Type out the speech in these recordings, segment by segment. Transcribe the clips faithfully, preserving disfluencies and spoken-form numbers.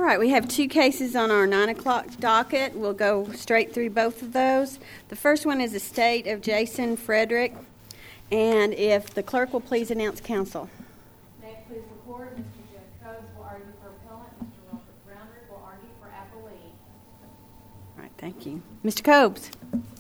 right, we have two cases on our nine o'clock docket. We'll go straight through both of those. The first one is the estate of Jason Frederick. And if the clerk will please announce counsel. May it please the court, Mister Jeff Coates will argue for appellant, Mister Robert Brownrigg will argue for appellee. All right, thank you. Mister Coates.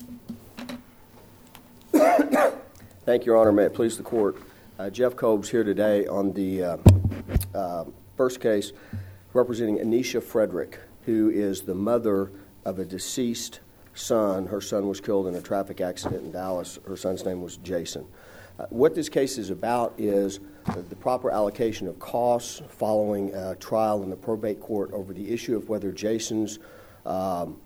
Thank you, Your Honor. May it please the court. Uh, Jeff Coates here today on the uh, uh, first case representing Anisha Frederick, who is the mother of a deceased son. Her son was killed in a traffic accident in Dallas. Her son's name was Jason. Uh, what this case is about is the, the proper allocation of costs following a trial in the probate court over the issue of whether Jason's um,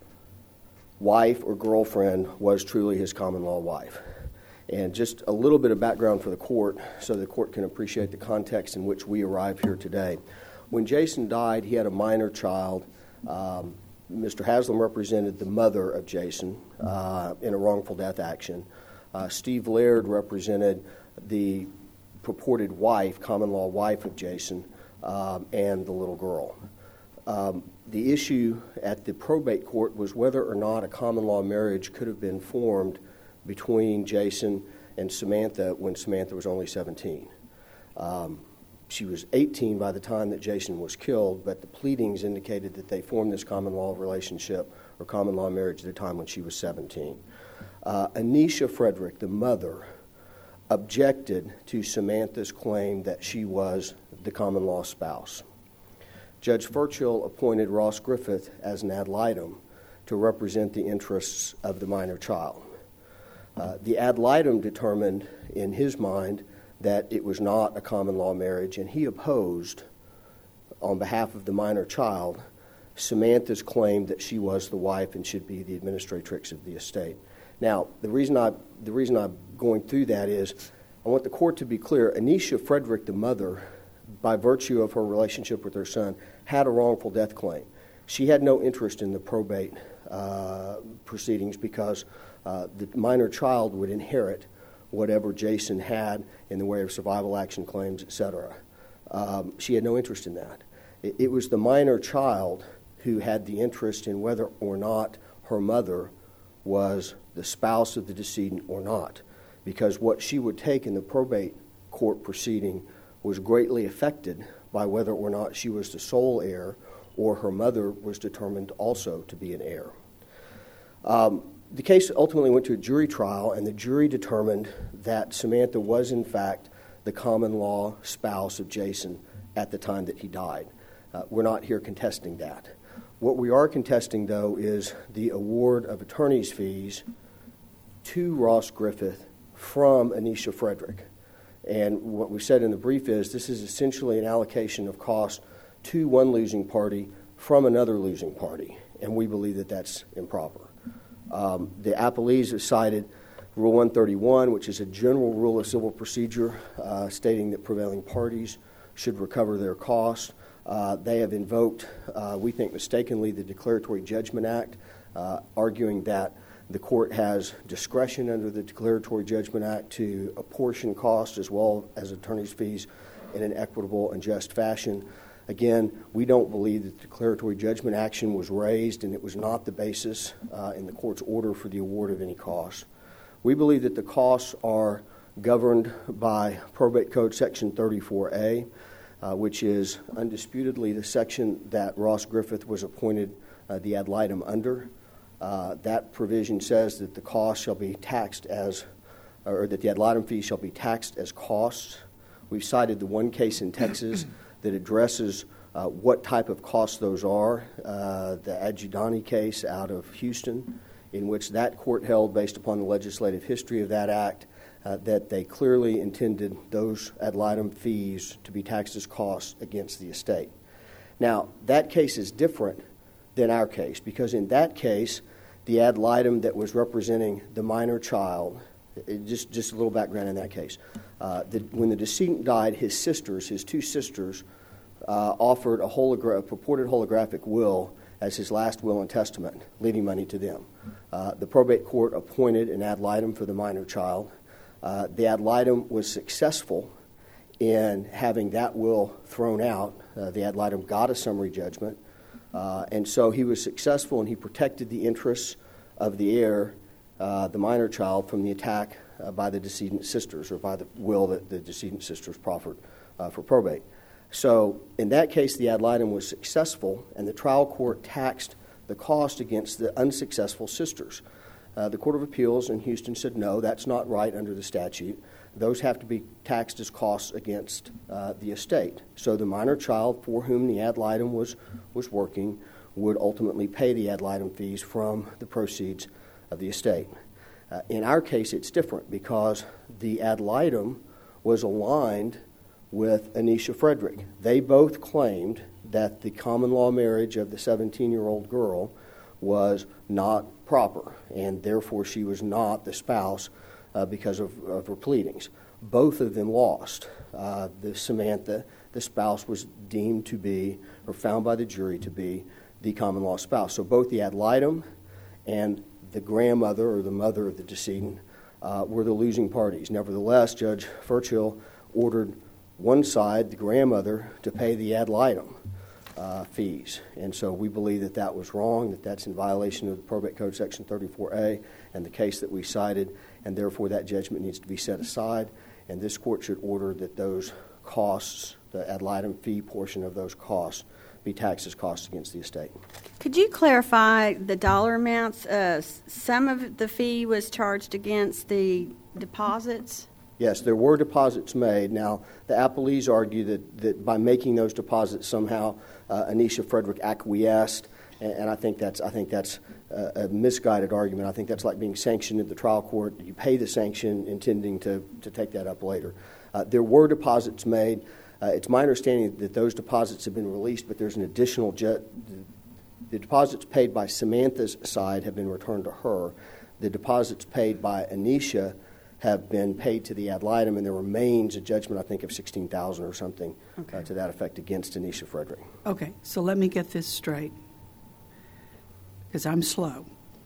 wife or girlfriend was truly his common law wife. And just a little bit of background for the court so the court can appreciate the context in which we arrive here today. When Jason died, he had a minor child. Um, Mister Haslam represented the mother of Jason uh, in a wrongful death action. Uh, Steve Laird represented the purported wife, common law wife of Jason, um, and the little girl. Um, the issue at the probate court was whether or not a common law marriage could have been formed between Jason and Samantha when Samantha was only seventeen. Um, she was eighteen by the time that Jason was killed, but the pleadings indicated that they formed this common law relationship or common law marriage at the time when she was seventeen. Uh, Anisha Frederick, the mother, objected to Samantha's claim that she was the common law spouse. Judge Furchill appointed Ross Griffith as an ad litem to represent the interests of the minor child. Uh, the ad litem determined in his mind that it was not a common law marriage, and he opposed, on behalf of the minor child, Samantha's claim that she was the wife and should be the administratrix of the estate. Now, the reason I the reason I'm going through that is I want the court to be clear. Anisha Frederick, the mother, by virtue of her relationship with her son, had a wrongful death claim. She had no interest in the probate uh, proceedings because uh, the minor child would inherit whatever Jason had in the way of survival action claims, et cetera. Um, she had no interest in that. It, it was the minor child who had the interest in whether or not her mother was the spouse of the decedent or not, because what she would take in the probate court proceeding was greatly affected by whether or not she was the sole heir or her mother was determined also to be an heir. Um, the case ultimately went to a jury trial, and the jury determined that Samantha was, in fact, the common law spouse of Jason at the time that he died. Uh, we're not here contesting that. What we are contesting, though, is the award of attorney's fees to Ross Griffith from Anisha Frederick. And what we said in the brief is this is essentially an allocation of cost to one losing party from another losing party, and we believe that that's improper. Um, the appellees have cited Rule one thirty-one, which is a general rule of civil procedure uh, stating that prevailing parties should recover their costs. Uh, they have invoked, uh, we think mistakenly, the Declaratory Judgment Act, uh, arguing that the court has discretion under the Declaratory Judgment Act to apportion costs as well as attorney's fees in an equitable and just fashion. Again, we don't believe that the declaratory judgment action was raised, and it was not the basis uh, in the court's order for the award of any costs. We believe that the costs are governed by Probate Code Section thirty-four A, uh, which is undisputedly the section that Ross Griffith was appointed uh, the ad litem under. Uh, that provision says that the cost shall be taxed as, or that the ad litem fee shall be taxed as costs. We've cited the one case in Texas that addresses uh, what type of costs those are, uh, the Adjudani case out of Houston, in which that court held, based upon the legislative history of that act, uh, that they clearly intended those ad litem fees to be taxed as costs against the estate. Now, that case is different than our case, because in that case, the ad litem that was representing the minor child, it, just, just a little background in that case, uh, the, when the decedent died, his sisters, his two sisters, uh, offered a, hologra- a purported holographic will as his last will and testament, leaving money to them. Uh, the probate court appointed an ad litem for the minor child. Uh, the ad litem was successful in having that will thrown out. Uh, the ad litem got a summary judgment. Uh, and so he was successful, and he protected the interests of the heir, uh, the minor child, from the attack uh, by the decedent sisters, or by the will that the decedent sisters proffered uh, for probate. So in that case, the ad litem was successful, and the trial court taxed the cost against the unsuccessful sisters. Uh, the Court of Appeals in Houston said, no, that's not right under the statute. Those have to be taxed as costs against uh, the estate. So the minor child for whom the ad litem was, was working would ultimately pay the ad litem fees from the proceeds of the estate. Uh, in our case, it's different because the ad litem was aligned with Anisha Frederick. They both claimed that the common law marriage of the seventeen-year-old girl was not proper, and therefore she was not the spouse uh, because of, of her pleadings. Both of them lost. Uh, the Samantha, the spouse, was deemed to be, or found by the jury to be, the common law spouse. So both the ad litem and the grandmother or the mother of the decedent uh, were the losing parties. Nevertheless, Judge Furchill ordered one side, the grandmother, to pay the ad litem uh, fees. And so we believe that that was wrong, that that's in violation of the Probate Code Section thirty-four A and the case that we cited, and therefore that judgment needs to be set aside. And this court should order that those costs, the ad litem fee portion of those costs, be taxed as costs against the estate. Could you clarify the dollar amounts? Uh, some of the fee was charged against the deposits? Yes, there were deposits made. Now, the appellees argue that, that by making those deposits somehow uh, Anisha Frederick acquiesced, and, and I think that's I think that's a, a misguided argument. I think that's like being sanctioned at the trial court. You pay the sanction intending to, to take that up later. Uh, there were deposits made. Uh, it's my understanding that those deposits have been released, but there's an additional jet. The, the deposits paid by Samantha's side have been returned to her. The deposits paid by Anisha have been paid to the ad litem, and there remains a judgment, I think, of sixteen thousand dollars or something okay. uh, to that effect against Anisha Frederick. Okay, so let me get this straight, because I'm slow.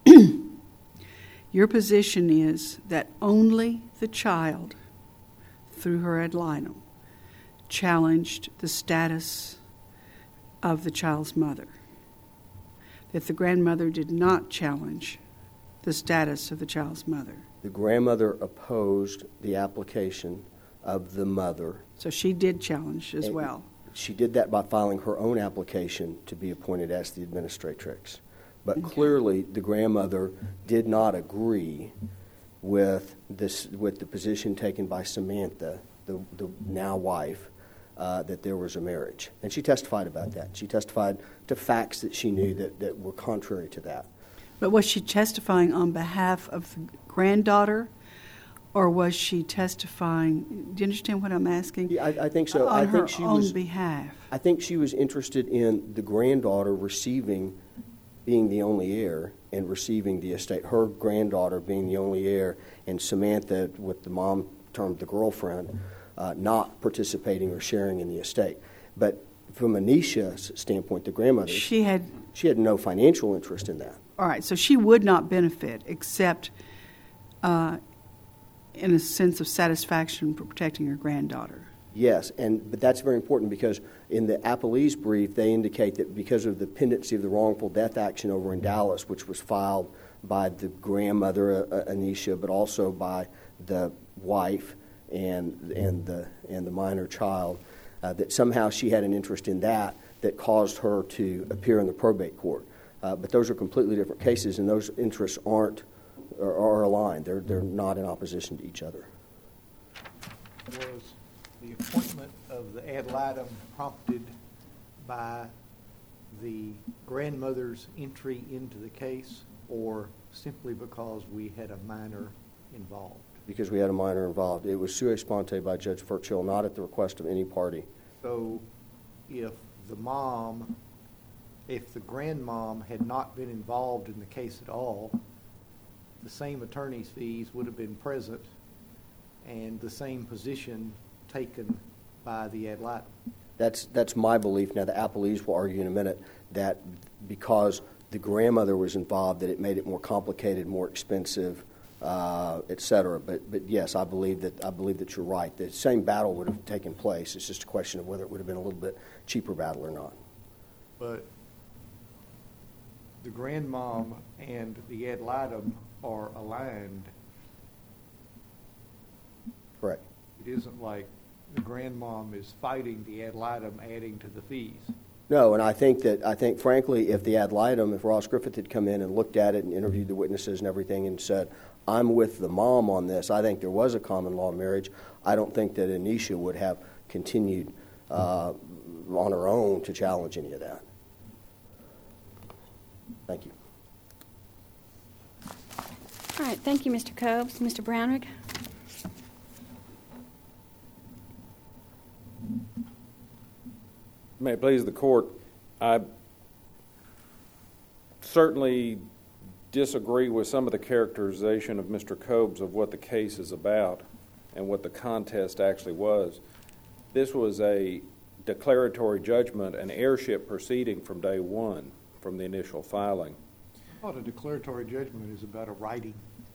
Your position is that only the child, through her ad litem, challenged the status of the child's mother, that the grandmother did not challenge the status of the child's mother. The grandmother opposed the application of the mother. So she did challenge as and well. She did that by filing her own application to be appointed as the administratrix. But okay. Clearly, the grandmother did not agree with this, with the position taken by Samantha, the, the now wife, uh, that there was a marriage. And she testified about that. She testified to facts that she knew that, that were contrary to that. But was she testifying on behalf of the granddaughter, or was she testifying? Do you understand what I'm asking? Yeah, I, I think so. On I her think she own was, behalf. I think she was interested in the granddaughter receiving, being the only heir, and receiving the estate. Her granddaughter being the only heir, and Samantha, what the mom termed the girlfriend, uh, not participating or sharing in the estate. But from Anisha's standpoint, the grandmother, she had she had no financial interest in that. All right, so she would not benefit except uh, in a sense of satisfaction for protecting her granddaughter. Yes, and but that's very important because in the appellee's brief, they indicate that because of the pendency of the wrongful death action over in Dallas, which was filed by the grandmother, uh, Anisha, but also by the wife and and the and the minor child, uh, that somehow she had an interest in that that caused her to appear in the probate court. Uh, but those are completely different cases, and those interests aren't are, are aligned. They're they're not in opposition to each other. Was the appointment of the ad litem prompted by the grandmother's entry into the case, or simply because we had a minor involved? Because we had a minor involved. It was sua sponte by Judge Furchill, not at the request of any party. So if the mom... If the grandmom had not been involved in the case at all, the same attorney's fees would have been present and the same position taken by the ad litem. That's that's my belief. Now, the appellees will argue in a minute that because the grandmother was involved, that it made it more complicated, more expensive, uh, et cetera. But but yes, I believe that I believe that you're right. The same battle would have taken place. It's just a question of whether it would have been a little bit cheaper battle or not. But the grandmom and the ad litem are aligned. Correct. It isn't like the grandmom is fighting the ad litem adding to the fees. No, and I think that, I think frankly, if the ad litem, if Ross Griffith had come in and looked at it and interviewed the witnesses and everything and said, I'm with the mom on this, I think there was a common law marriage. I don't think that Anisha would have continued uh, on her own to challenge any of that. Thank you. All right, thank you, Mister Cobes. Mister Brownrigg? May it please the court, I certainly disagree with some of the characterization of Mister Cobes of what the case is about and what the contest actually was. This was a declaratory judgment, an heirship proceeding from day one, from the initial filing. I thought a declaratory judgment is about a writing.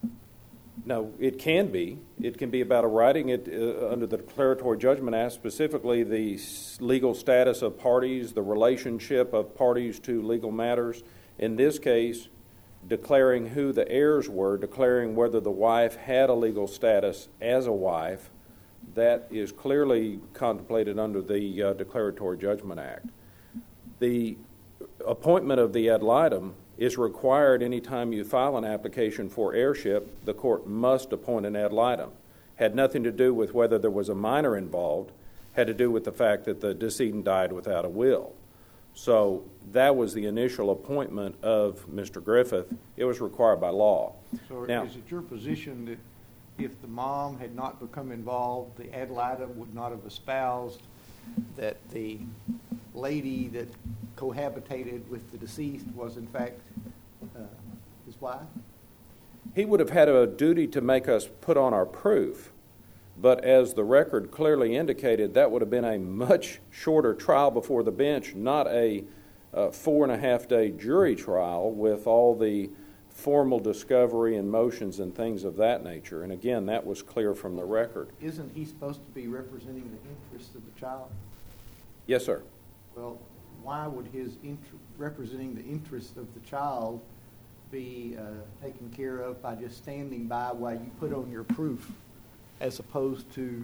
No, it can be. It can be about a writing. It uh, under the Declaratory Judgment Act, specifically the s- legal status of parties, the relationship of parties to legal matters. In this case, declaring who the heirs were, declaring whether the wife had a legal status as a wife, that is clearly contemplated under the uh, Declaratory Judgment Act. The appointment of the ad litem is required any time you file an application for heirship. The court must appoint an ad litem. Had nothing to do with whether there was a minor involved, had to do with the fact that the decedent died without a will. So that was the initial appointment of Mister Griffith. It was required by law. So Now, is it your position that if the mom had not become involved, the ad litem would not have espoused that the lady that cohabitated with the deceased was in fact uh, his wife? he would have had a duty to make us put on our proof, but as the record clearly indicated, that would have been a much shorter trial before the bench, not a uh, four and a half day jury trial with all the formal discovery and motions and things of that nature. And again, that was clear from the record. Isn't he supposed to be representing the interests of the child? Yes, sir. Well, why would his int- representing the interests of the child be uh, taken care of by just standing by while you put on your proof, as opposed to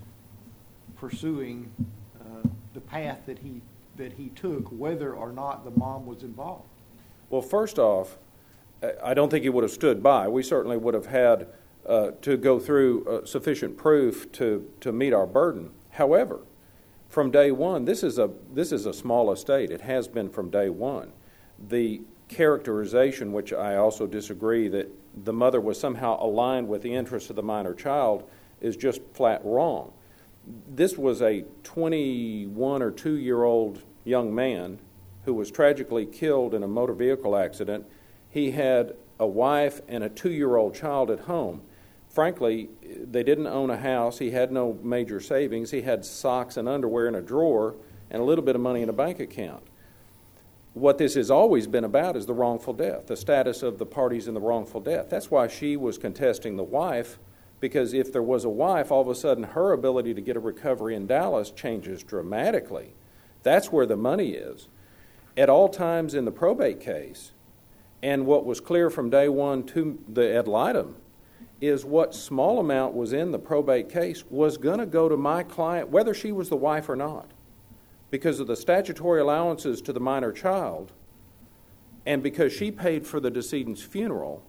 pursuing uh, the path that he that he took, whether or not the mom was involved? Well, first off, I don't think he would have stood by. We certainly would have had uh, to go through uh, sufficient proof to, to meet our burden. However, from day one, this is a this is a small estate. It has been from day one. The characterization, which I also disagree, that the mother was somehow aligned with the interests of the minor child, is just flat wrong. This was a twenty-one or two year old young man who was tragically killed in a motor vehicle accident. He had a wife and a two-year-old child at home. Frankly, they didn't own a house. He had no major savings. He had socks and underwear in a drawer and a little bit of money in a bank account. What this has always been about is the wrongful death, the status of the parties in the wrongful death. That's why she was contesting the wife, because if there was a wife, all of a sudden her ability to get a recovery in Dallas changes dramatically. That's where the money is. At all times in the probate case, and what was clear from day one to the ad litem, is what small amount was in the probate case was going to go to my client, whether she was the wife or not, because of the statutory allowances to the minor child, and because she paid for the decedent's funeral.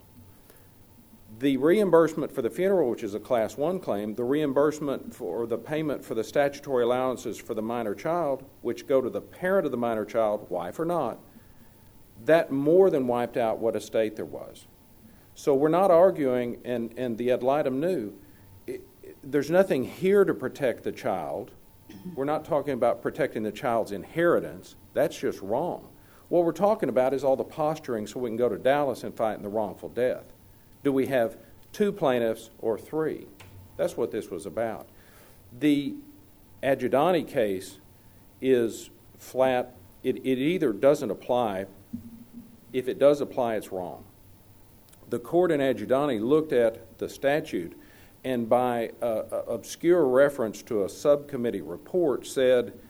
The reimbursement for the funeral, which is a class one claim, the reimbursement for the payment for the statutory allowances for the minor child, which go to the parent of the minor child, wife or not, that more than wiped out what estate there was. So we're not arguing, and, and the ad litem knew, it, it, there's nothing here to protect the child. We're not talking about protecting the child's inheritance. That's just wrong. What we're talking about is all the posturing so we can go to Dallas and fight in the wrongful death. Do we have two plaintiffs or three? That's what this was about. The Adjudani case is flat. It, it either doesn't apply. If it does apply, it's wrong. The court in Adjudani looked at the statute and by uh, obscure reference to a subcommittee report said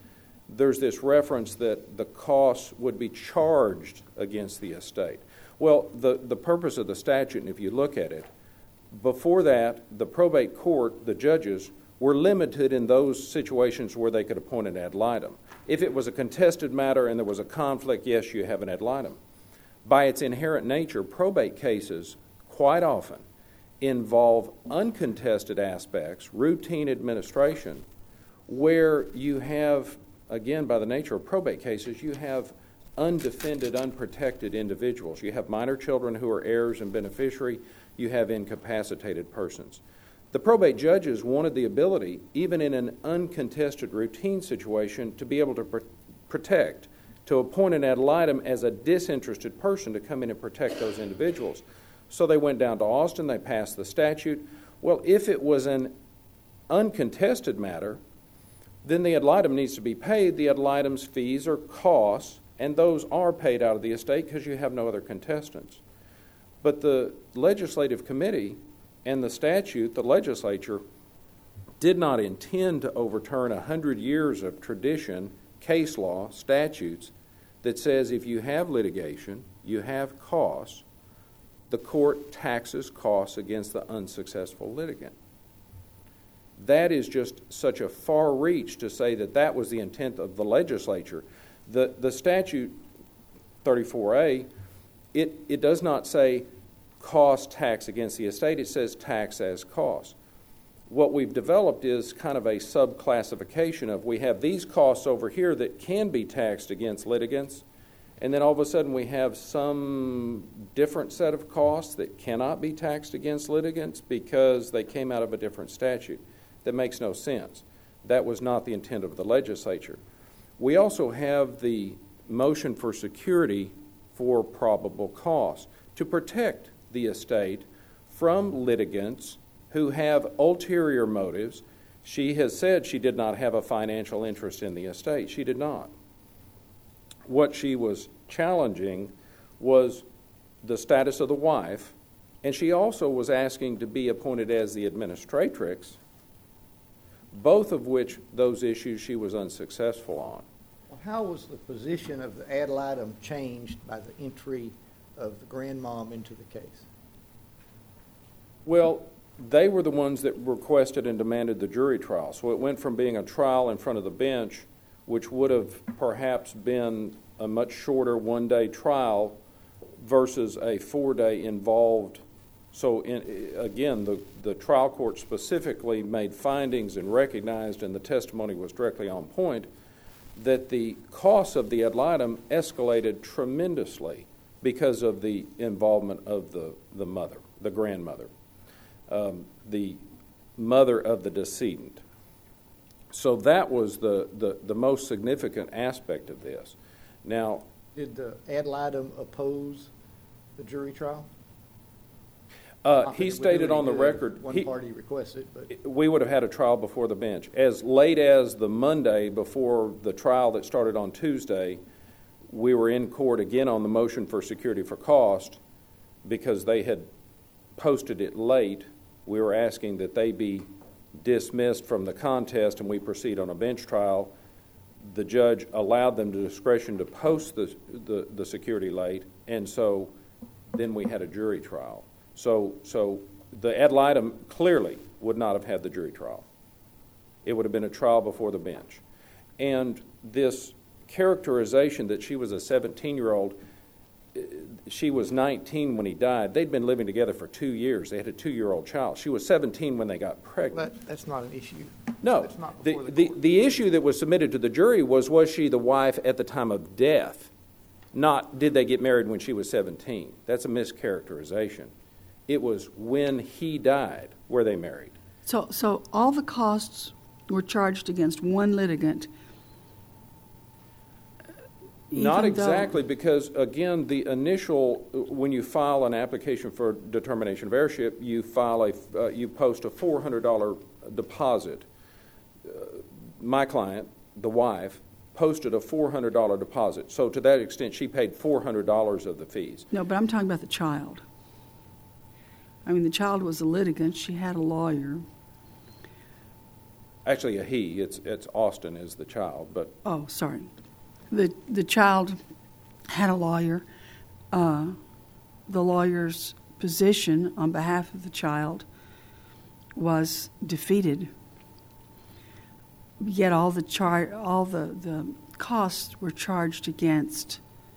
there's this reference that the costs would be charged against the estate. Well, the, the purpose of the statute, and if you look at it, before that, the probate court, the judges, were limited in those situations where they could appoint an ad litem. If it was a contested matter and there was a conflict, yes, you have an ad litem. By its inherent nature, probate cases quite often involve uncontested aspects, routine administration, where you have, again, by the nature of probate cases, you have undefended, unprotected individuals. You have minor children who are heirs and beneficiary. You have incapacitated persons. The probate judges wanted the ability, even in an uncontested routine situation, to be able to pr- protect, to appoint an ad litem as a disinterested person to come in and protect those individuals. So they went down to Austin, they passed the statute. Well, if it was an uncontested matter, then the ad litem needs to be paid. The ad litem's fees or costs, and those are paid out of the estate because you have no other contestants. But the legislative committee and the statute, the legislature, did not intend to overturn a hundred years of tradition, case law, statutes that says if you have litigation, you have costs, the court taxes costs against the unsuccessful litigant. That is just such a far reach to say that that was the intent of the legislature. The, the statute thirty-four A, it, it does not say cost tax against the estate, it says tax as cost. What we've developed is kind of a subclassification of we have these costs over here that can be taxed against litigants, and then all of a sudden we have some different set of costs that cannot be taxed against litigants because they came out of a different statute. That makes no sense. That was not the intent of the legislature. We also have the motion for security for probable cause to protect the estate from litigants who have ulterior motives. She has said she did not have a financial interest in the estate. She did not. What she was challenging was the status of the wife, and she also was asking to be appointed as the administratrix, both of which those issues she was unsuccessful on. Well, how was the position of the ad litem changed by the entry of the grandmom into the case? Well, they were the ones that requested and demanded the jury trial. So it went from being a trial in front of the bench, which would have perhaps been a much shorter one-day trial, versus a four-day involved. So in, again, the, the trial court specifically made findings and recognized, and the testimony was directly on point, that the costs of the ad litem escalated tremendously because of the involvement of the, the mother, the grandmother, um, the mother of the decedent. So that was the, the, the most significant aspect of this. Now, did the ad litem oppose the jury trial? Uh, he stated on the record, one he, party requested, but we would have had a trial before the bench. As late as the Monday before the trial that started on Tuesday, we were in court again on the motion for security for cost because they had posted it late. We were asking that they be dismissed from the contest and we proceed on a bench trial. The judge allowed them the discretion to post the, the, the security late, and so then we had a jury trial. So, so the ad litem clearly would not have had the jury trial. It would have been a trial before the bench. And this characterization that she was a seventeen-year-old, she was nineteen when he died. They'd been living together for two years. They had a two-year-old child. She was seventeen when they got pregnant. that, that's not an issue. No. That's not The, before the, the, court. the issue that was submitted to the jury was, was she the wife at the time of death? Not, did they get married when she was seventeen? That's a mischaracterization. It was when he died were they married. So, so all the costs were charged against one litigant. Not even exactly, though- because, again, the initial, when you file an application for determination of heirship, you file a, uh, you post a four hundred dollars deposit. Uh, my client, the wife, posted a four hundred dollars deposit. So to that extent, she paid four hundred dollars of the fees. No, but I'm talking about the child. I mean, the child was a litigant. She had a lawyer. Actually, a he. It's it's Austin is the child, but Oh, sorry. The the child had a lawyer. Uh, the lawyer's position on behalf of the child was defeated. Yet all the char- all the, the costs were charged against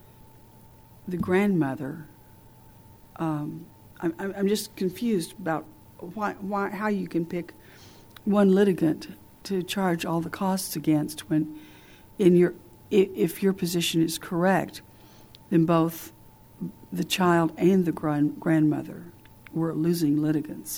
the grandmother. Um, I'm I'm just confused about why why how you can pick one litigant to charge all the costs against when, in your if your position is correct, then both the child and the grand, grandmother were losing litigants.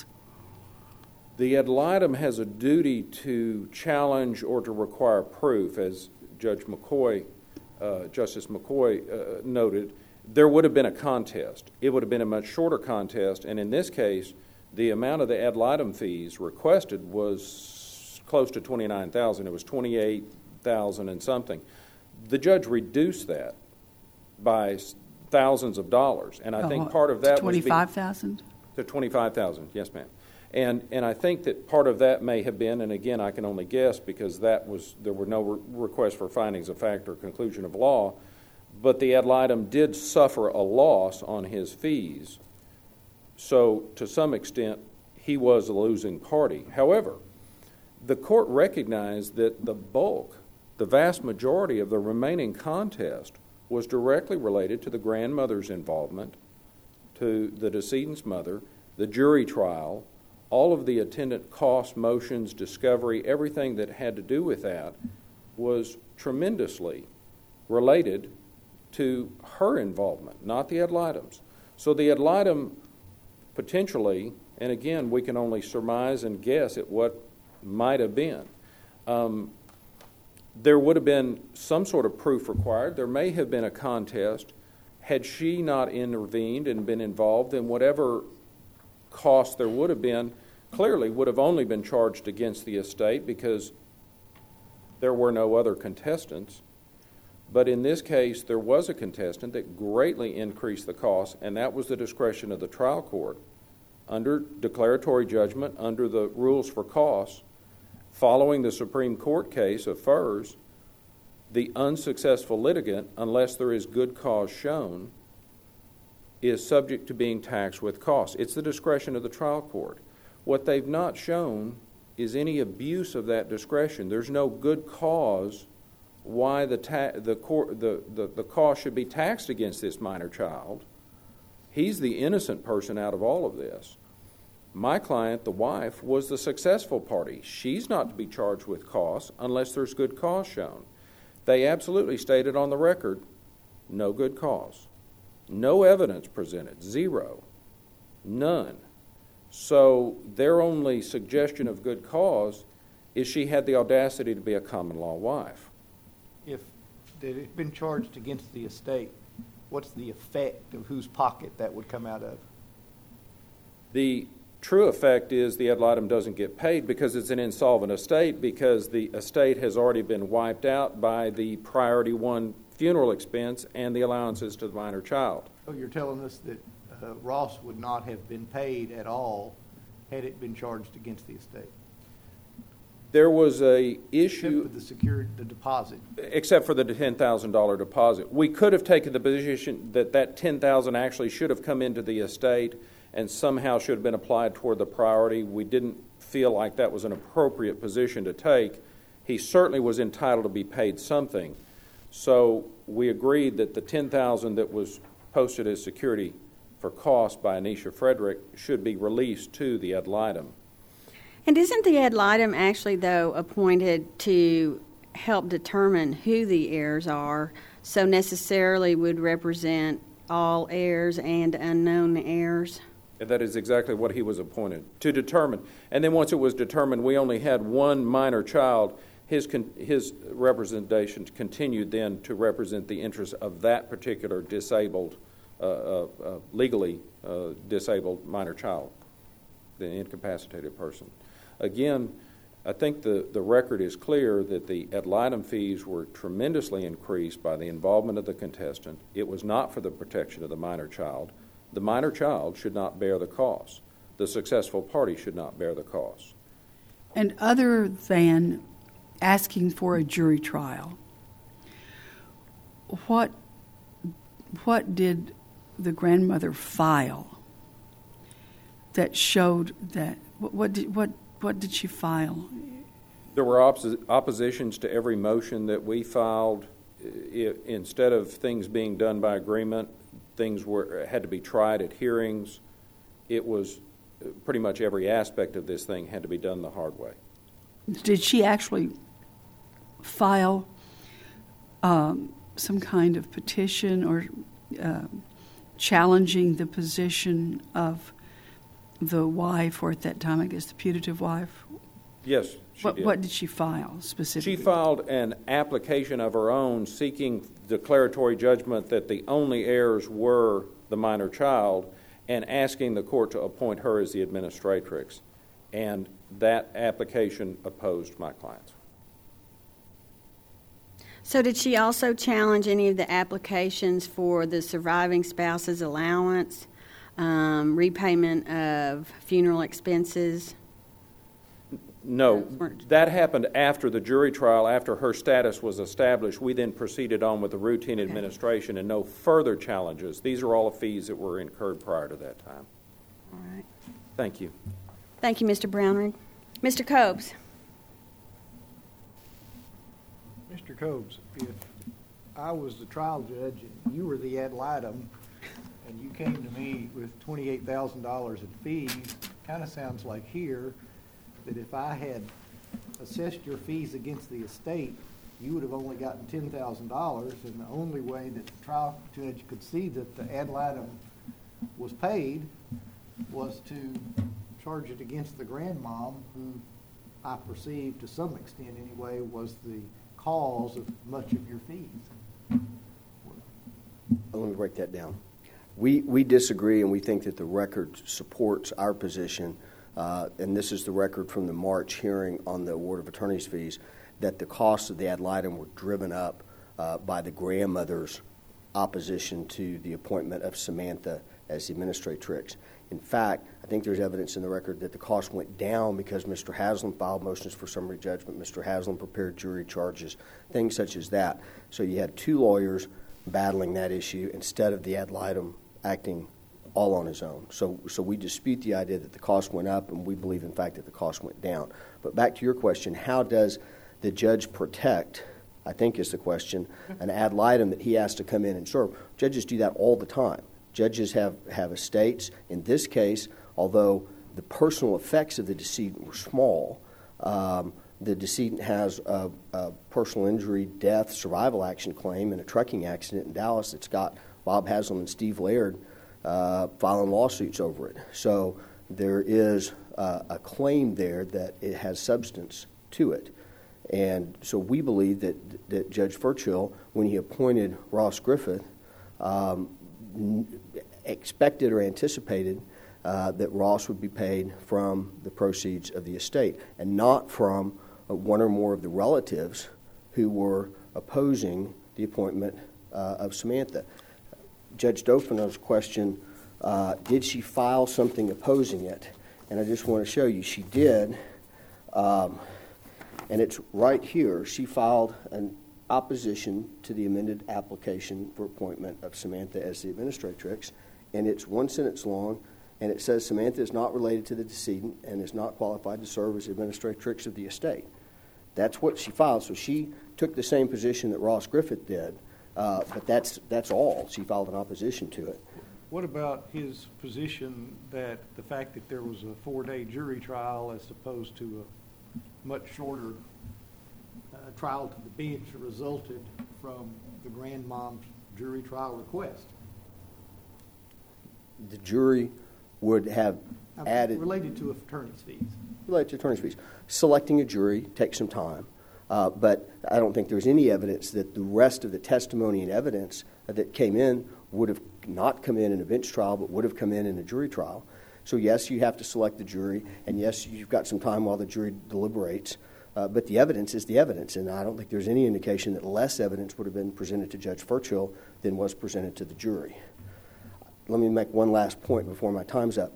the ad litem has a duty to challenge or to require proof, as Judge McCoy, uh, Justice McCoy uh, noted. There would have been a contest. It would have been a much shorter contest, and in this case, the amount of the ad litem fees requested was close to twenty-nine thousand dollars. It was twenty-eight thousand dollars and something. The judge reduced that by thousands of dollars, and I think Oh, part of that twenty-five thousand was to twenty-five thousand dollars. Yes, ma'am. And and I think that part of that may have been, and again, I can only guess because that was there were no re- requests for findings of fact or conclusion of law, but the ad litem did suffer a loss on his fees. So to some extent, he was a losing party. However, the court recognized that the bulk, the vast majority of the remaining contest was directly related to the grandmother's involvement, to the decedent's mother, the jury trial, all of the attendant costs, motions, discovery, everything that had to do with that was tremendously related to her involvement, not the ad litem's. So the ad litem potentially, and again, we can only surmise and guess at what might have been. Um, there would have been some sort of proof required. There may have been a contest. Had she not intervened and been involved, then whatever cost there would have been clearly would have only been charged against the estate because there were no other contestants. But in this case, there was a contestant that greatly increased the cost, and that was the discretion of the trial court. Under declaratory judgment, under the rules for costs, following the Supreme Court case of Furs, the unsuccessful litigant, unless there is good cause shown, is subject to being taxed with costs. It's the discretion of the trial court. What they've not shown is any abuse of that discretion. There's no good cause why the ta- the, court, the, the, the cost should be taxed against this minor child. He's the innocent person out of all of this. My client, the wife, was the successful party. She's not to be charged with costs unless there's good cause shown. They absolutely stated on the record, no good cause. No evidence presented, zero, none. So their only suggestion of good cause is she had the audacity to be a common law wife. If it had been charged against the estate, what's the effect of whose pocket that would come out of? The true effect is the ad litem doesn't get paid because it's an insolvent estate, because the estate has already been wiped out by the priority one funeral expense and the allowances to the minor child. So you're telling us that uh, Ross would not have been paid at all had it been charged against the estate? There was a issue... Except for the secured, the deposit. Except for the ten thousand dollars deposit. We could have taken the position that that ten thousand dollars actually should have come into the estate and somehow should have been applied toward the priority. We didn't feel like that was an appropriate position to take. He certainly was entitled to be paid something. So we agreed that the ten thousand dollars that was posted as security for cost by Anisha Frederick should be released to the ad litem. And isn't the ad litem actually, though, appointed to help determine who the heirs are, so necessarily would represent all heirs and unknown heirs? And that is exactly what he was appointed to determine. And then once it was determined we only had one minor child, his con- his representation continued then to represent the interests of that particular disabled, uh, uh, uh, legally uh, disabled minor child, the incapacitated person. Again, I think the, the record is clear that the ad litem fees were tremendously increased by the involvement of the contestant. It was not for the protection of the minor child. The minor child should not bear the cost. The successful party should not bear the cost. And other than asking for a jury trial, what what did the grandmother file that showed that? What, what did what what did she file? There were oppos- oppositions to every motion that we filed. I, instead of things being done by agreement, things were had to be tried at hearings. It was pretty much every aspect of this thing had to be done the hard way. Did she actually file um, some kind of petition or uh, challenging the position of the wife, or at that time, I guess, the putative wife? Yes, she what, did. What did she file specifically? She filed an application of her own seeking declaratory judgment that the only heirs were the minor child and asking the court to appoint her as the administratrix. And that application opposed my clients. So did she also challenge any of the applications for the surviving spouse's allowance, um, repayment of funeral expenses? No, that happened after the jury trial, after her status was established. We then proceeded on with the routine Okay. administration and no further challenges. These are all fees that were incurred prior to that time. All right. Thank you. Thank you, Mister Brownrigg. Mister Cobes. Mister Cobes, if I was the trial judge and you were the ad litem and you came to me with twenty-eight thousand dollars in fees, kind of sounds like here that if I had assessed your fees against the estate, you would have only gotten ten thousand dollars, and the only way that the trial judge could see that the ad litem was paid was to charge it against the grandmom, who I perceive to some extent anyway was the cause of much of your fees. Let me break that down. We we disagree, and we think that the record supports our position, uh, and this is the record from the March hearing on the award of attorney's fees, that the costs of the ad litem were driven up uh, by the grandmother's opposition to the appointment of Samantha as the administratrix. In fact, I think there's evidence in the record that the cost went down because Mister Haslam filed motions for summary judgment, Mister Haslam prepared jury charges, things such as that. So you had two lawyers battling that issue instead of the ad litem acting all on his own. So so we dispute the idea that the cost went up, and we believe, in fact, that the cost went down. But back to your question, how does the judge protect, I think is the question, an ad litem that he has to come in and serve? Judges do that all the time. Judges have, have estates. In this case, although the personal effects of the decedent were small, um, the decedent has a, a personal injury, death, survival action claim in a trucking accident in Dallas that's got Bob Haslam and Steve Laird uh, filing lawsuits over it. So there is uh, a claim there that it has substance to it. And so we believe that, that Judge Furchill, when he appointed Ross Griffith, um, expected or anticipated uh, that Ross would be paid from the proceeds of the estate and not from uh, one or more of the relatives who were opposing the appointment uh, of Samantha. Judge Dofino's question, uh, did she file something opposing it? And I just want to show you she did, um, and it's right here. She filed an opposition to the amended application for appointment of Samantha as the administratrix, and it's one sentence long, and it says Samantha is not related to the decedent and is not qualified to serve as the administratrix of the estate. That's what she filed. So she took the same position that Ross Griffith did, uh, but that's that's all. She filed an opposition to it. What about his position that the fact that there was a four-day jury trial as opposed to a much shorter Uh, trial to the bench resulted from the grandmom's jury trial request? The jury would have Uh, added... Related to attorney's fees. Related to attorney's fees. Selecting a jury takes some time, uh, but I don't think there's any evidence that the rest of the testimony and evidence that came in would have not come in in a bench trial, but would have come in in a jury trial. So yes, you have to select the jury, and yes, you've got some time while the jury deliberates. Uh, but the evidence is the evidence, and I don't think there's any indication that less evidence would have been presented to Judge Furchill than was presented to the jury. Let me make one last point before my time's up.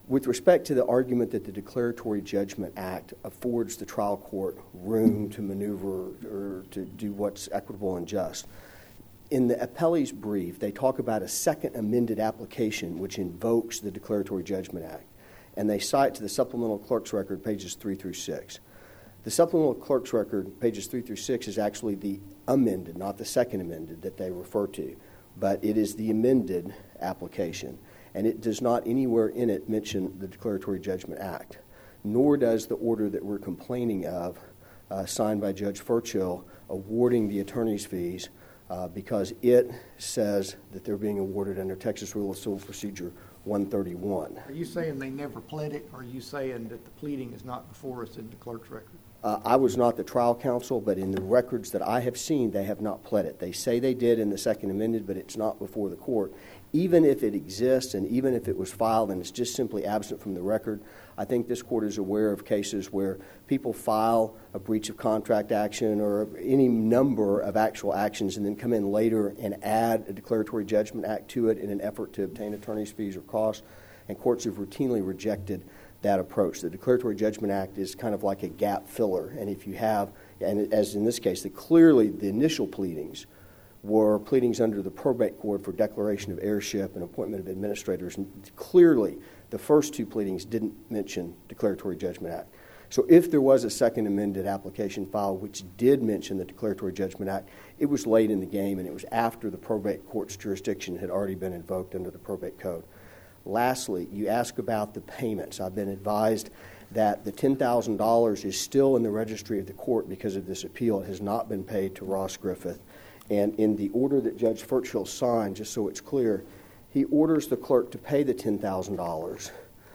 With respect to the argument that the Declaratory Judgment Act affords the trial court room to maneuver or to do what's equitable and just, in the appellee's brief, they talk about a second amended application which invokes the Declaratory Judgment Act, and they cite to the supplemental clerk's record pages three through six. The supplemental clerk's record, pages three through six, is actually the amended, not the second amended that they refer to, but it is the amended application. And it does not anywhere in it mention the Declaratory Judgment Act, nor does the order that we're complaining of, uh, signed by Judge Furchill, awarding the attorney's fees, uh, because it says that they're being awarded under Texas Rule of Civil Procedure one thirty-one. Are you saying they never pled it, or are you saying that the pleading is not before us in the clerk's record? Uh, I was not the trial counsel, but in the records that I have seen, they have not pled it. They say they did in the second amended, but it's not before the court. Even if it exists and even if it was filed and it's just simply absent from the record, I think this court is aware of cases where people file a breach of contract action or any number of actual actions and then come in later and add a Declaratory Judgment Act to it in an effort to obtain attorney's fees or costs, and courts have routinely rejected that approach. The Declaratory Judgment Act is kind of like a gap filler, and if you have, and as in this case, the, clearly the initial pleadings were pleadings under the probate court for declaration of heirship and appointment of administrators, and clearly the first two pleadings didn't mention Declaratory Judgment Act. So if there was a second amended application filed which did mention the Declaratory Judgment Act, it was late in the game, and it was after the probate court's jurisdiction had already been invoked under the probate code. Lastly, you ask about the payments. I've been advised that the ten thousand dollars is still in the registry of the court because of this appeal. It has not been paid to Ross Griffith. And in the order that Judge Furchill signed, just so it's clear, he orders the clerk to pay the ten thousand dollars.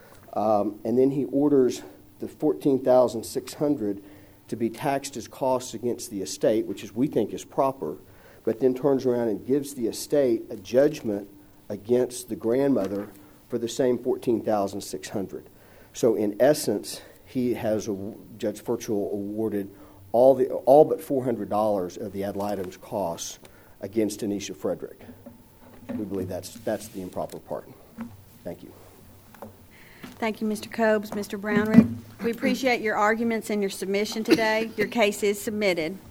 Um, and then he orders the fourteen thousand six hundred dollars to be taxed as costs against the estate, which is we think is proper, but then turns around and gives the estate a judgment against the grandmother for the same fourteen thousand six hundred dollars. So in essence, he has, a, Judge Furchill awarded all the all but four hundred dollars of the ad litem's costs against Anisha Frederick. We believe that's that's the improper part. Thank you. Thank you, Mister Cobes, Mister Brownrigg. We appreciate your arguments and your submission today. Your case is submitted.